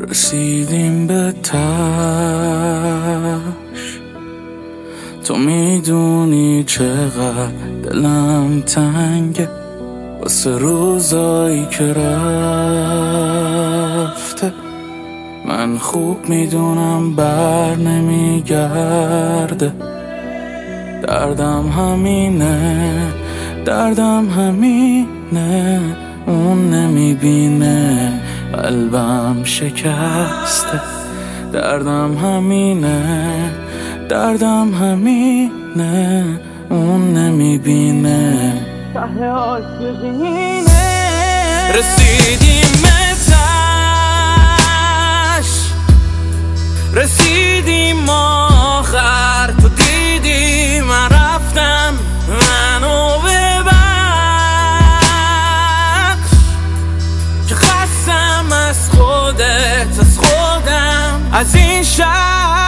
رسیدیم به تاش، تو میدونی چقدر دلم تنگه واسه روزایی که رفته. من خوب میدونم بر نمیگرده، دردم همینه، اون نمیبینه قلبم شکسته. دردم همینه، اون نمیبینه ته عاشقینه. رسیدیم به تاش، رسیدیم آخر، تو دیدی من رفتم، منو ببخش که خستم از خودت، از خودم، از این شهر.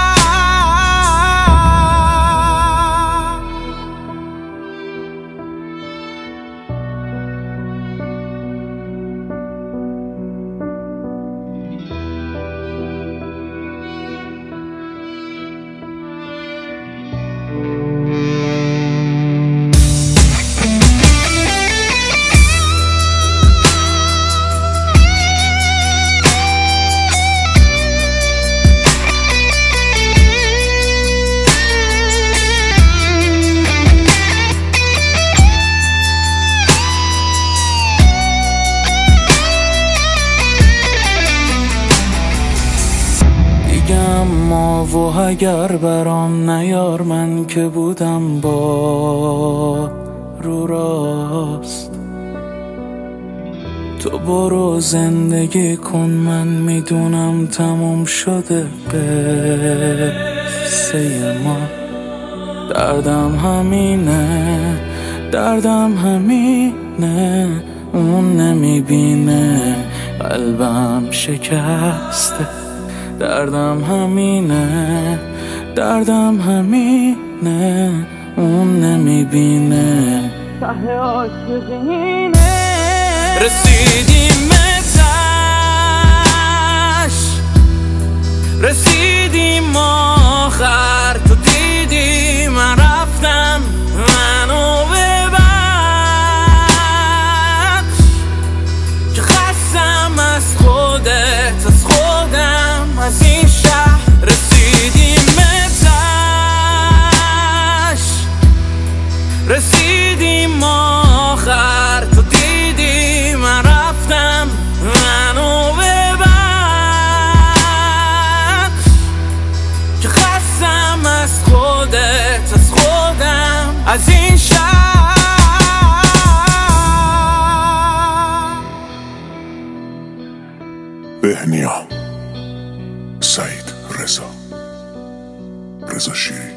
اما و اگر برام نیار، من که بودم با رو راست. تو برو زندگی کن، من میدونم تموم شده قصه ما. دردم همینه، اون نمیبینه قلبم شکسته. دردم همینه، اون نمیبینه ته عاشقینه. رسیدیم به تاش، رسیدیم آخر، تو دیدی من رفتم، منو ببخش که خستم از خودت، از خودم، از این شهر. رسیدیم به تاش، رسیدیم آخر، تو دیدی من رفتم، منو ببخش که خستم از خودت، از خودم، از این شهر. بهنیا، سعید رضا شیری.